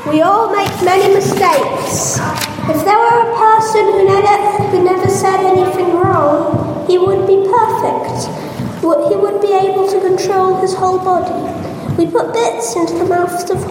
We all make many mistakes. If there were a person who never said anything wrong, he would be perfect. He would be able to control his whole body. We put bits into the mouths of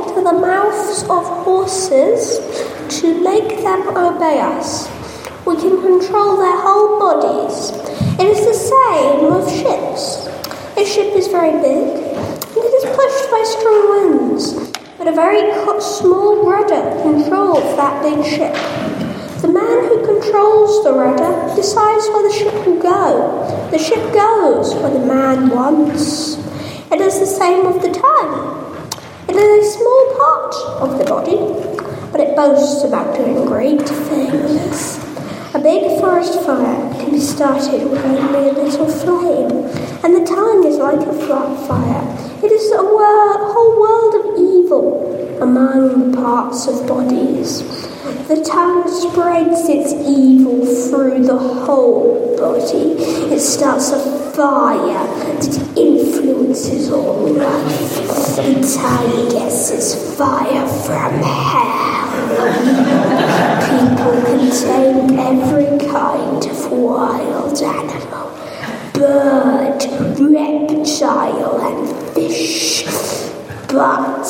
horses to make them obey us. We can control their whole bodies. It is the same with ships. A ship is very big, and it is pushed by strong winds, but a very small rudder controls that big ship. The man who controls the rudder decides where the ship will go. The ship goes where the man wants. It is the same with the tongue. It is a small part of the body, but it boasts about doing great things. A big forest fire can be started with only a little flame, and the tongue is like a flat fire. It is a whole world of evil among the parts of bodies. The tongue spreads its evil through the whole body. It starts a fire that influences all life. The tongue gets its fire from hell. People can tame every kind of wild animal, bird, reptile, and fish. But,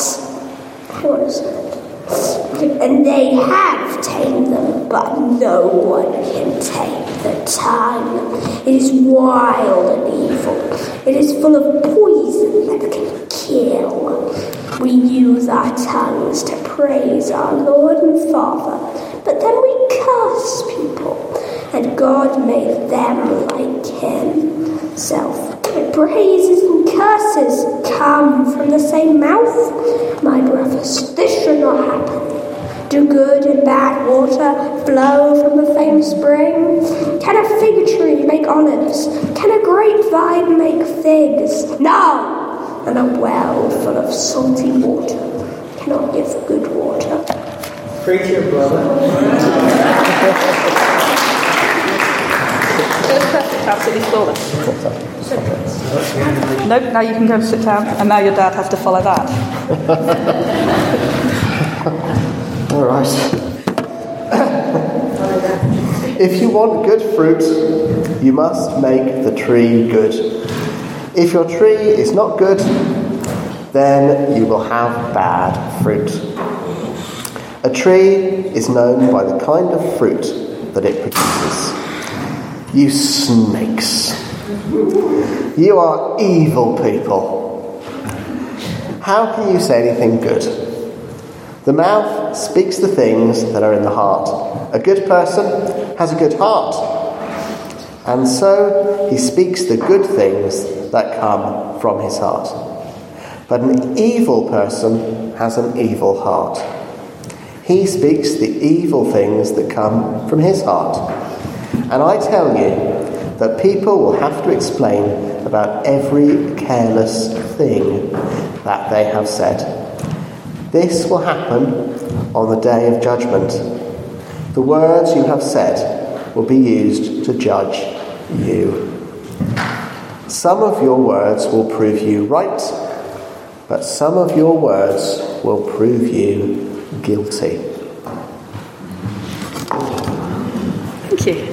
and they have tamed them, but no one can tame the tongue. It is wild and evil. It is full of poison that can kill. We use our tongues to praise our Lord and Father, but then we curse people, and God made them like himself. Praises and curses come from the same mouth. My brothers, this should not happen. Do good and bad water flow from the same spring? Can a fig tree make olives? Can a grapevine make figs? No! And a well full of salty water cannot give good water. Preach it, brother. Absolutely flawless. Nope, now you can go and sit down, and now your dad has to follow that. All right. If you want good fruit, you must make the tree good. If your tree is not good, then you will have bad fruit. A tree is known by the kind of fruit that it produces. You snakes. You are evil people. How can you say anything good? The mouth speaks the things that are in the heart. A good person has a good heart, and so he speaks the good things that come from his heart. But an evil person has an evil heart. He speaks the evil things that come from his heart. And I tell you that people will have to explain about every careless thing that they have said. This will happen on the day of judgment. The words you have said will be used to judge you. Some of your words will prove you right, but some of your words will prove you guilty. Thank you.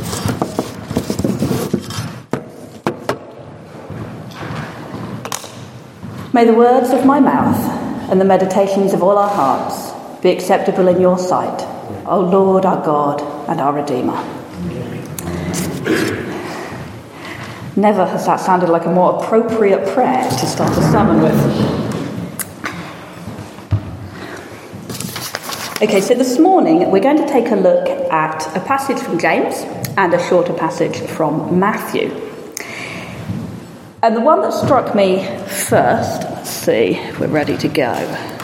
May the words of my mouth and the meditations of all our hearts be acceptable in your sight, O Lord, our God and our Redeemer. Never has that sounded like a more appropriate prayer to start a sermon with. Okay, so this morning we're going to take a look at a passage from James and a shorter passage from Matthew. And the one that struck me first, let's see if we're ready to go.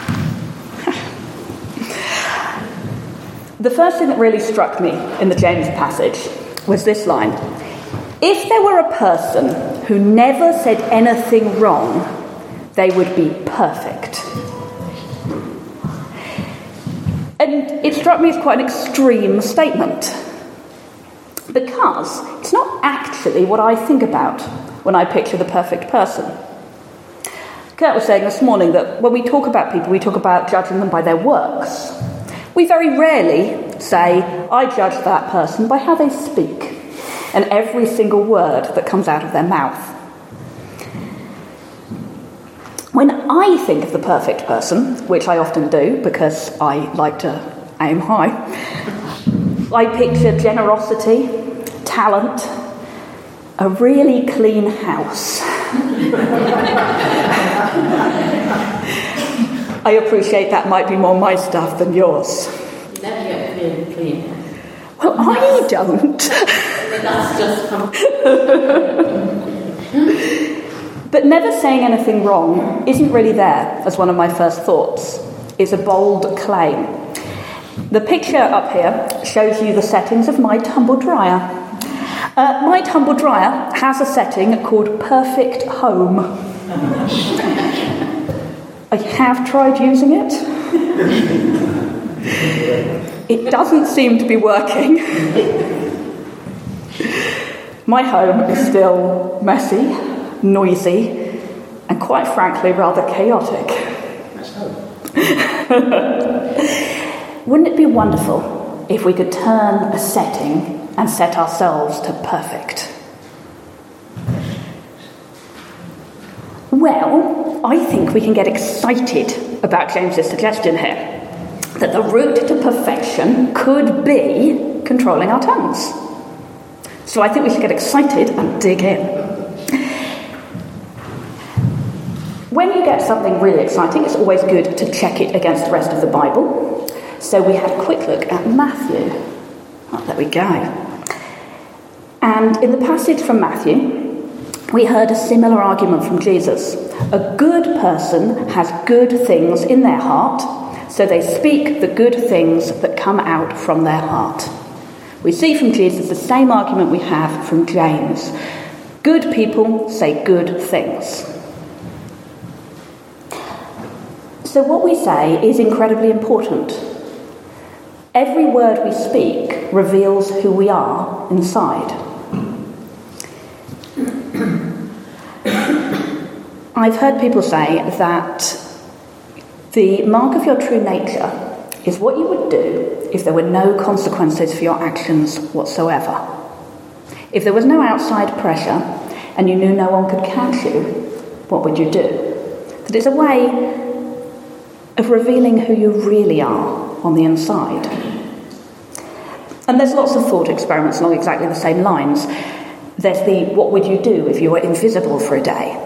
The first thing that really struck me in the James passage was this line. If there were a person who never said anything wrong, they would be perfect. And it struck me as quite an extreme statement, because it's not actually what I think about when I picture the perfect person. Kurt was saying this morning that when we talk about people, we talk about judging them by their works. We very rarely say, I judge that person by how they speak and every single word that comes out of their mouth. When I think of the perfect person, which I often do because I like to aim high, I picture generosity, talent, a really clean house. I appreciate that might be more my stuff than yours. You never get really clean. Well, I don't. That's just But never saying anything wrong isn't really there as one of my first thoughts. It's a bold claim. The picture up here shows you the settings of my tumble dryer. My tumble dryer has a setting called Perfect Home. I have tried using it. It doesn't seem to be working. My home is still messy, noisy, and quite frankly rather chaotic. Wouldn't it be wonderful if we could turn a setting and set ourselves to perfect? Well, I think we can get excited about James's suggestion here, that the route to perfection could be controlling our tongues. So I think we should get excited and dig in. When you get something really exciting, it's always good to check it against the rest of the Bible. So we had a quick look at Matthew. Oh, there we go. And in the passage from Matthew, we heard a similar argument from Jesus. A good person has good things in their heart, so they speak the good things that come out from their heart. We see from Jesus the same argument we have from James. Good people say good things. So what we say is incredibly important. Every word we speak reveals who we are inside. I've heard people say that the mark of your true nature is what you would do if there were no consequences for your actions whatsoever. If there was no outside pressure and you knew no one could catch you, what would you do? That it's a way of revealing who you really are on the inside. And there's lots of thought experiments along exactly the same lines. There's the what would you do if you were invisible for a day?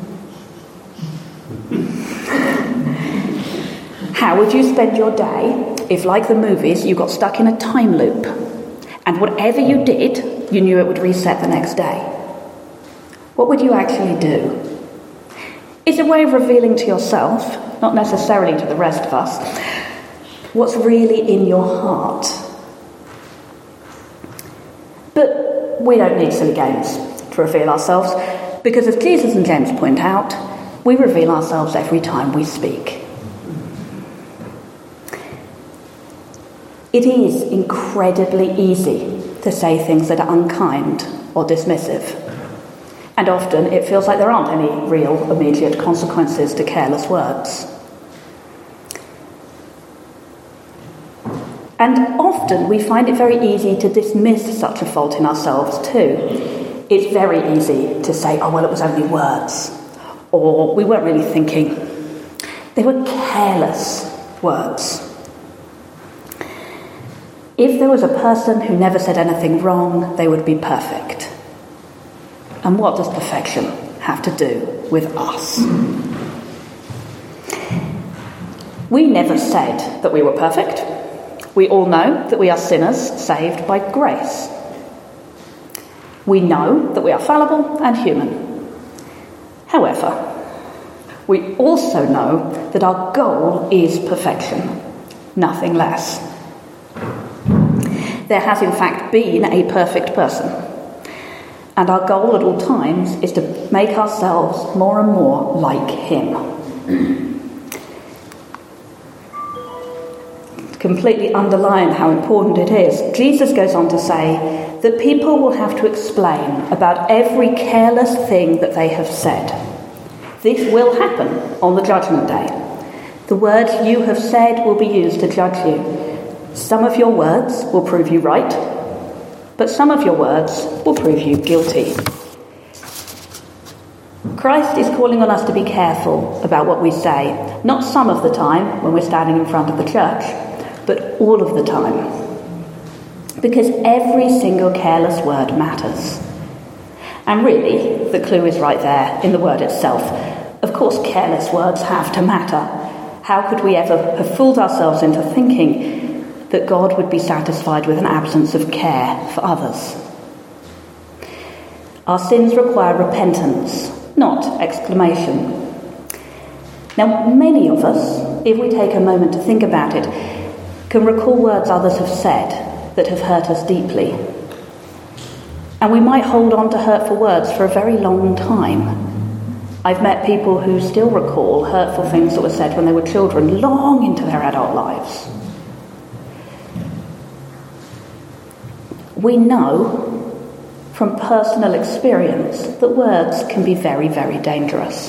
How would you spend your day if, like the movies, you got stuck in a time loop and whatever you did, you knew it would reset the next day? What would you actually do? It's a way of revealing to yourself, not necessarily to the rest of us, what's really in your heart. But we don't need silly games to reveal ourselves, because as Jesus and James point out, we reveal ourselves every time we speak. It is incredibly easy to say things that are unkind or dismissive. And often it feels like there aren't any real immediate consequences to careless words. And often we find it very easy to dismiss such a fault in ourselves too. It's very easy to say, oh, well, it was only words. Or we weren't really thinking. They were careless words. If there was a person who never said anything wrong, they would be perfect. And what does perfection have to do with us? We never said that we were perfect. We all know that we are sinners saved by grace. We know that we are fallible and human. However, we also know that our goal is perfection, nothing less. There has in fact been a perfect person, and our goal at all times is to make ourselves more and more like him. To completely underline how important it is, Jesus goes on to say that people will have to explain about every careless thing that they have said. This will happen on the judgment day. The words you have said will be used to judge you. Some of your words will prove you right, but some of your words will prove you guilty. Christ is calling on us to be careful about what we say, not some of the time when we're standing in front of the church, but all of the time. Because every single careless word matters. And really, the clue is right there in the word itself. Of course, careless words have to matter. How could we ever have fooled ourselves into thinking that God would be satisfied with an absence of care for others? Our sins require repentance, not exclamation. Now, many of us, if we take a moment to think about it, can recall words others have said that have hurt us deeply. And we might hold on to hurtful words for a very long time. I've met people who still recall hurtful things that were said when they were children, long into their adult lives. We know from personal experience that words can be very, very dangerous.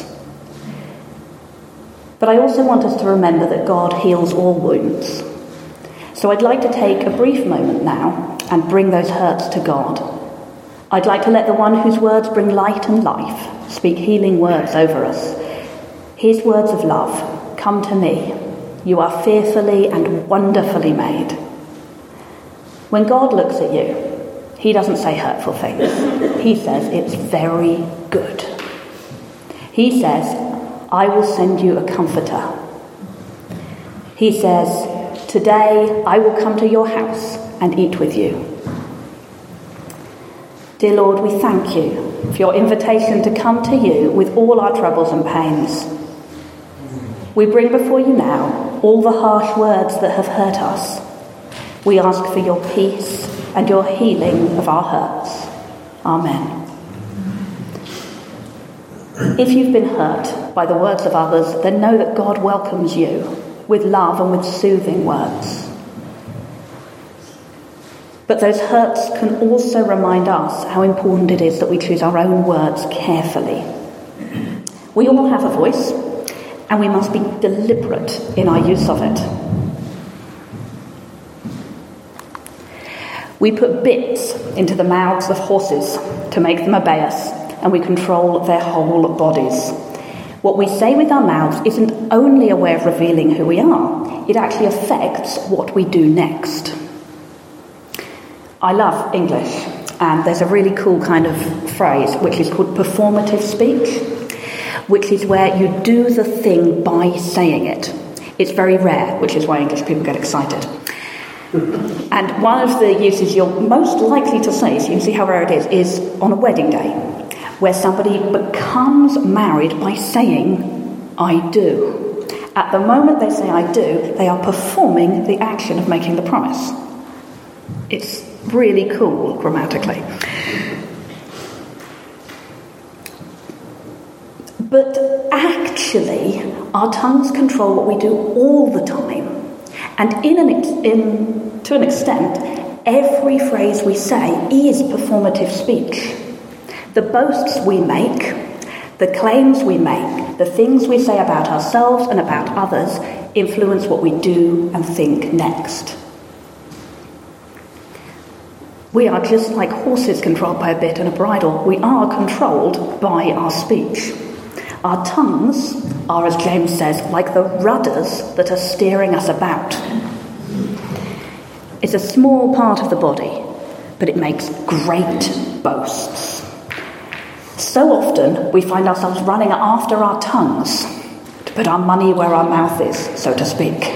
But I also want us to remember that God heals all wounds. So I'd like to take a brief moment now and bring those hurts to God. I'd like to let the one whose words bring light and life speak healing words over us. His words of love, come to me. You are fearfully and wonderfully made. When God looks at you, he doesn't say hurtful things. He says it's very good. He says, I will send you a comforter. He says, today I will come to your house and eat with you. Dear Lord, we thank you for your invitation to come to you with all our troubles and pains. We bring before you now all the harsh words that have hurt us. We ask for your peace and your healing of our hurts. Amen. If you've been hurt by the words of others, then know that God welcomes you with love and with soothing words. But those hurts can also remind us how important it is that we choose our own words carefully. We all have a voice, and we must be deliberate in our use of it. We put bits into the mouths of horses to make them obey us, and we control their whole bodies. What we say with our mouths isn't only a way of revealing who we are, it actually affects what we do next. I love English, and there's a really cool kind of phrase which is called performative speech, which is where you do the thing by saying it. It's very rare, which is why English people get excited. And one of the uses you're most likely to say, so you can see how rare it is on a wedding day, where somebody becomes married by saying, I do. At the moment they say I do, they are performing the action of making the promise. It's really cool grammatically. But actually, our tongues control what we do all the time. And to an extent, every phrase we say is performative speech. The boasts we make, the claims we make, the things we say about ourselves and about others influence what we do and think next. We are just like horses controlled by a bit and a bridle. We are controlled by our speech. Our tongues are, as James says, like the rudders that are steering us about. It's a small part of the body, but it makes great boasts. So often we find ourselves running after our tongues to put our money where our mouth is, so to speak.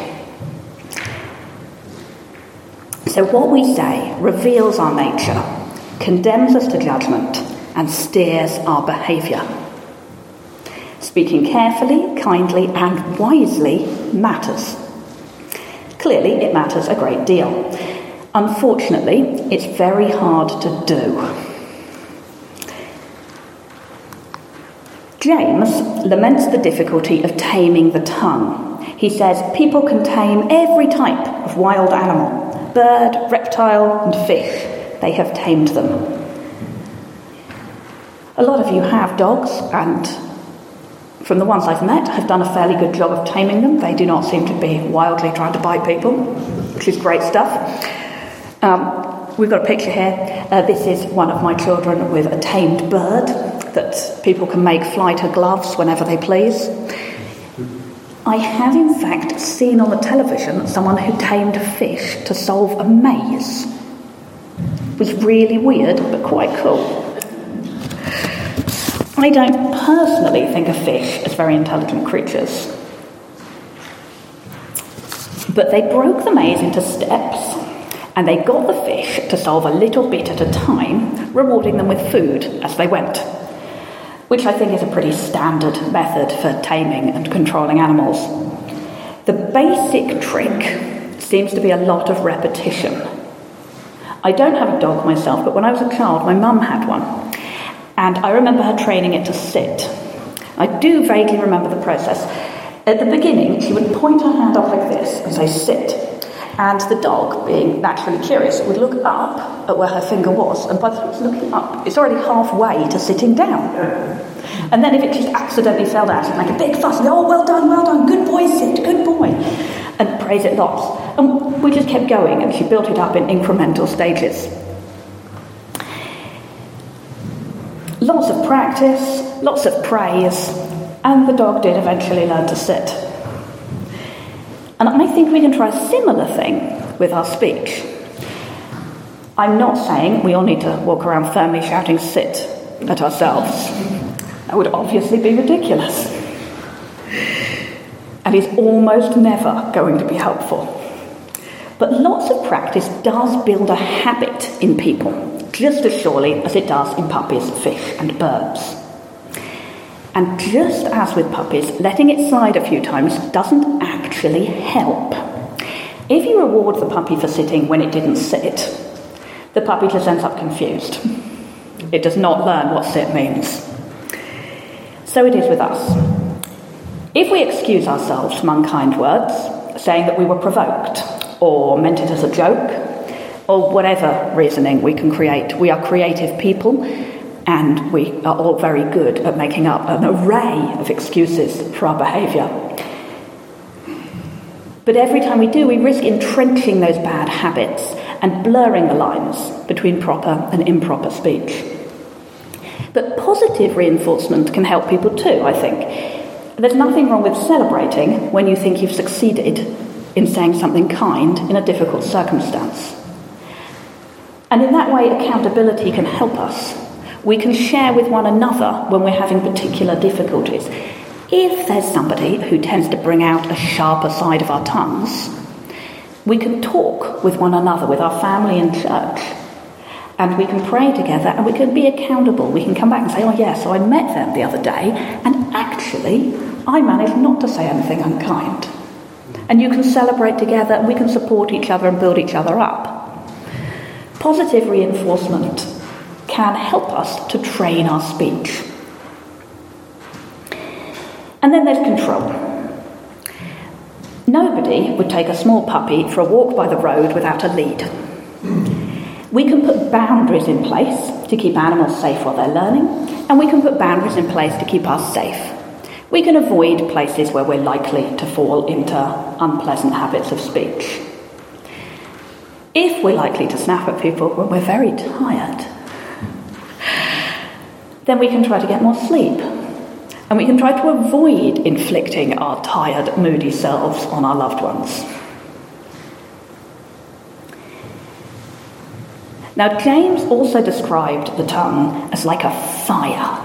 So what we say reveals our nature, condemns us to judgment, and steers our behaviour. Speaking carefully, kindly, and wisely matters. Clearly, it matters a great deal. Unfortunately, it's very hard to do. James laments the difficulty of taming the tongue. He says people can tame every type of wild animal, bird, reptile, and fish. They have tamed them. A lot of you have dogs, and from the ones I've met, have done a fairly good job of taming them. They do not seem to be wildly trying to bite people, which is great stuff. We've got a picture here. This is one of my children with a tamed bird that people can make fly to gloves whenever they please. I have in fact seen on the television someone who tamed a fish to solve a maze. It was really weird, but quite cool. I don't personally think of fish as very intelligent creatures. But they broke the maze into steps, and they got the fish to solve a little bit at a time, rewarding them with food as they went, which I think is a pretty standard method for taming and controlling animals. The basic trick seems to be a lot of repetition. I don't have a dog myself, but when I was a child, my mum had one. And I remember her training it to sit. I do vaguely remember the process. At the beginning, she would point her hand up like this and say, sit. And the dog, being naturally curious, would look up at where her finger was. And by the time it's looking up, it's already halfway to sitting down. And then if it just accidentally fell down, she'd make a big fuss and go, oh, well done, good boy, sit, good boy. And praise it lots. And we just kept going, and she built it up in incremental stages. Lots of practice, lots of praise, and the dog did eventually learn to sit. And I think we can try a similar thing with our speech. I'm not saying we all need to walk around firmly shouting sit at ourselves. That would obviously be ridiculous. And is almost never going to be helpful. But lots of practice does build a habit in people, just as surely as it does in puppies, fish and birds. And just as with puppies, letting it slide a few times doesn't actually help. If you reward the puppy for sitting when it didn't sit, the puppy just ends up confused. It does not learn what sit means. So it is with us. If we excuse ourselves from unkind words, saying that we were provoked, or meant it as a joke, or whatever reasoning we can create, we are creative people, and we are all very good at making up an array of excuses for our behaviour. But every time we do, we risk entrenching those bad habits and blurring the lines between proper and improper speech. But positive reinforcement can help people too, I think. There's nothing wrong with celebrating when you think you've succeeded in saying something kind in a difficult circumstance. And in that way, accountability can help us. We can share with one another when we're having particular difficulties. If there's somebody who tends to bring out a sharper side of our tongues, we can talk with one another, with our family and church, and we can pray together and we can be accountable. We can come back and say, oh yeah, so I met them the other day, and actually I managed not to say anything unkind. And you can celebrate together, and we can support each other and build each other up. Positive reinforcement can help us to train our speech. And then there's control. Nobody would take a small puppy for a walk by the road without a lead. We can put boundaries in place to keep animals safe while they're learning, and we can put boundaries in place to keep us safe. We can avoid places where we're likely to fall into unpleasant habits of speech. If we're likely to snap at people when we're very tired, then we can try to get more sleep. And we can try to avoid inflicting our tired, moody selves on our loved ones. Now, James also described the tongue as like a fire.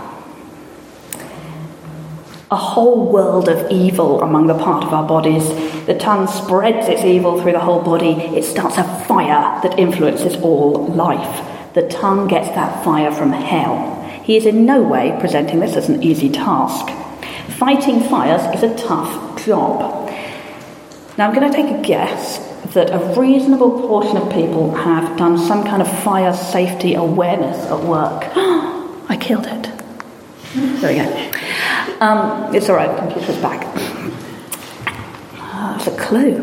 A whole world of evil among the part of our bodies. The tongue spreads its evil through the whole body. It starts a fire that influences all life. The tongue gets that fire from hell. He is in no way presenting this as an easy task. Fighting fires is a tough job. Now, I'm going to take a guess that a reasonable portion of people have done some kind of fire safety awareness at work. I killed it. There we go. It's all right, the computer's back. That's a clue.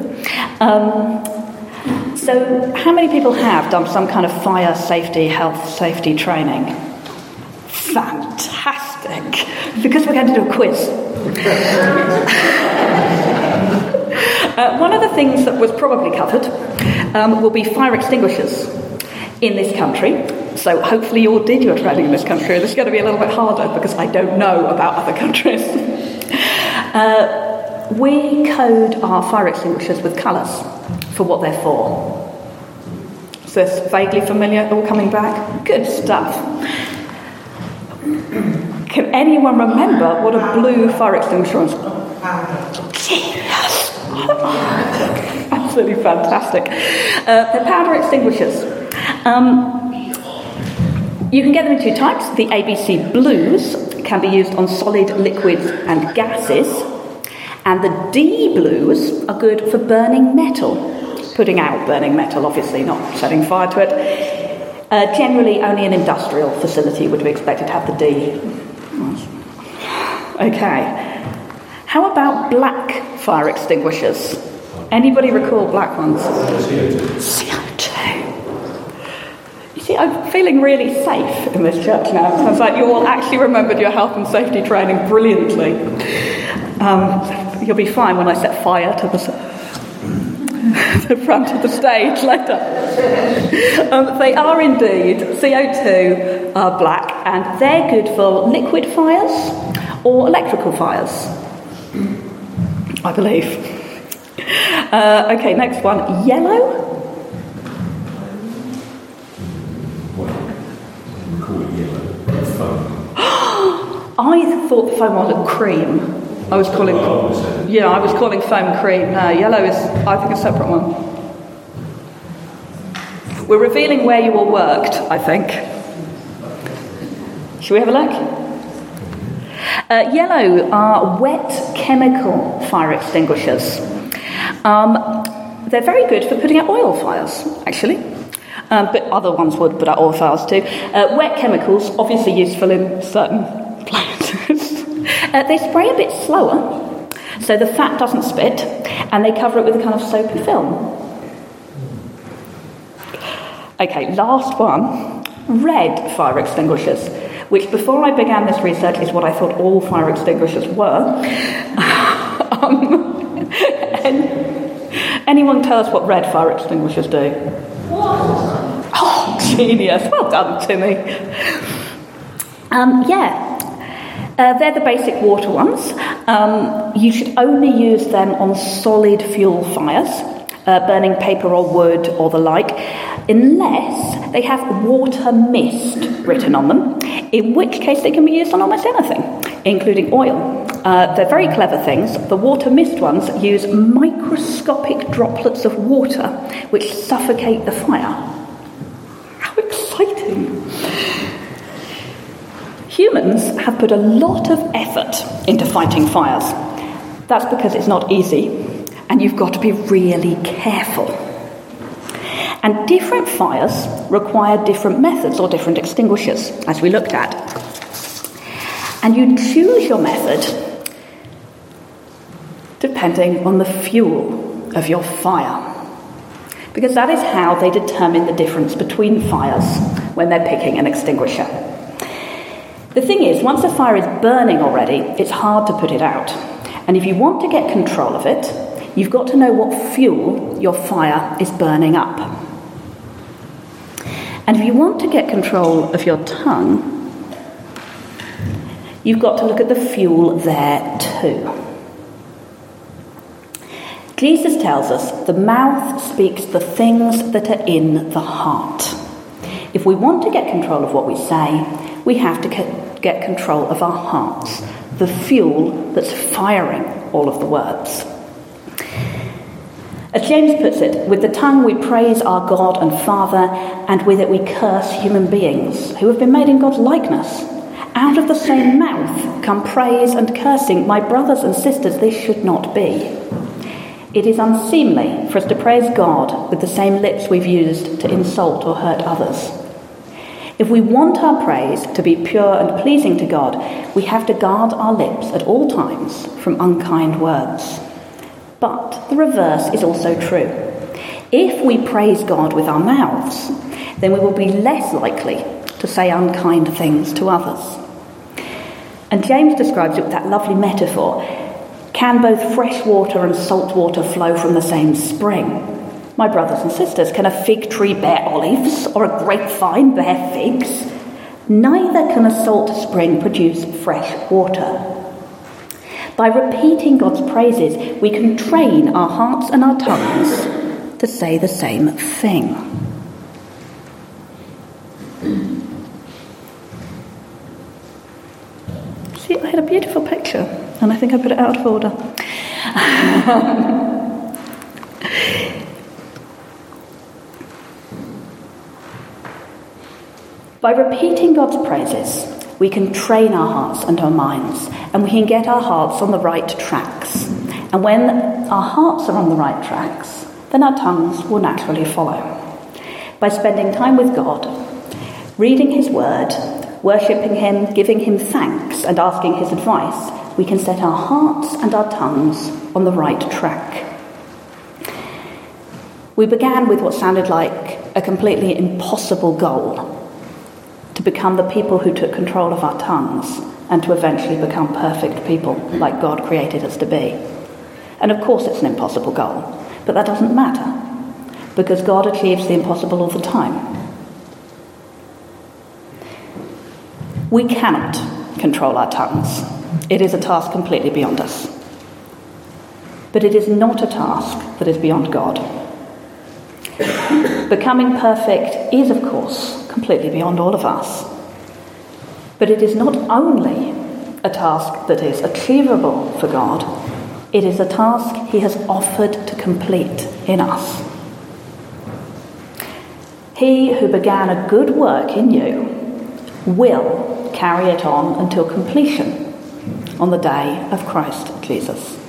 So how many people have done some kind of fire safety, health safety training? Fantastic. fantastic, because we're going to do a quiz. One of the things that was probably covered will be fire extinguishers in this country. So hopefully you all did your training in this country. This is going to be a little bit harder because I don't know about other countries. We code our fire extinguishers with colours for what they're for. Is this vaguely familiar? All coming back? Good stuff. Can anyone remember what a blue fire extinguisher is? Genius! Absolutely fantastic. They're powder extinguishers. You can get them in two types. The ABC blues can be used on solid, liquids and gases. And the D blues are good for burning metal. Putting out burning metal, obviously, not setting fire to it. Generally, only an industrial facility would be expected to have the D. Okay. How about black fire extinguishers? Anybody recall black ones? CO2. You see, I'm feeling really safe in this church now. It sounds like you all actually remembered your health and safety training brilliantly. You'll be fine when I set fire to the front of the stage later. They are indeed, CO2 are black, and they're good for liquid fires or electrical fires, I believe. Okay, next one, yellow. I thought the foam was cream. I was calling foam cream. No, yellow is, I think, a separate one. We're revealing where you all worked, I think. Should we have a look? Yellow are wet chemical fire extinguishers. They're very good for putting out oil fires, actually. But other ones would put out oil fires too. Wet chemicals, obviously useful in certain places. They spray a bit slower, so the fat doesn't spit, and they cover it with a kind of soapy film. Okay, last one, red fire extinguishers, which before I began this research is what I thought all fire extinguishers were. Anyone tell us what red fire extinguishers do? What? Oh, genius. Well done, Timmy. They're the basic water ones. You should only use them on solid fuel fires, burning paper or wood or the like, unless they have water mist written on them, in which case they can be used on almost anything, including oil. They're very clever things. The water mist ones use microscopic droplets of water which suffocate the fire. How exciting! Humans have put a lot of effort into fighting fires. That's because it's not easy, and you've got to be really careful. And different fires require different methods or different extinguishers, as we looked at. And you choose your method depending on the fuel of your fire, because that is how they determine the difference between fires when they're picking an extinguisher. The thing is, once a fire is burning already, it's hard to put it out. And if you want to get control of it, you've got to know what fuel your fire is burning up. And if you want to get control of your tongue, you've got to look at the fuel there too. Jesus tells us the mouth speaks the things that are in the heart. If we want to get control of what we say, we have to get control of our hearts, the fuel that's firing all of the words. As James puts it, with the tongue we praise our God and Father, and with it we curse human beings who have been made in God's likeness. Out of the same mouth come praise and cursing. My brothers and sisters, this should not be. It is unseemly for us to praise God with the same lips we've used to insult or hurt others. If we want our praise to be pure and pleasing to God, we have to guard our lips at all times from unkind words. But the reverse is also true. If we praise God with our mouths, then we will be less likely to say unkind things to others. And James describes it with that lovely metaphor. Can both fresh water and salt water flow from the same spring? My brothers and sisters, can a fig tree bear olives or a grapevine bear figs? Neither can a salt spring produce fresh water. By repeating God's praises, we can train our hearts and our tongues to say the same thing. See, I had a beautiful picture, and I think I put it out of order. By repeating God's praises, we can train our hearts and our minds, and we can get our hearts on the right tracks. And when our hearts are on the right tracks, then our tongues will naturally follow. By spending time with God, reading his word, worshipping him, giving him thanks, and asking his advice, we can set our hearts and our tongues on the right track. We began with what sounded like a completely impossible goal: to become the people who took control of our tongues and to eventually become perfect people like God created us to be. And of course it's an impossible goal, but that doesn't matter, because God achieves the impossible all the time. We cannot control our tongues. It is a task completely beyond us. But it is not a task that is beyond God. Becoming perfect is, of course, completely beyond all of us. But it is not only a task that is achievable for God, it is a task he has offered to complete in us. He who began a good work in you will carry it on until completion on the day of Christ Jesus.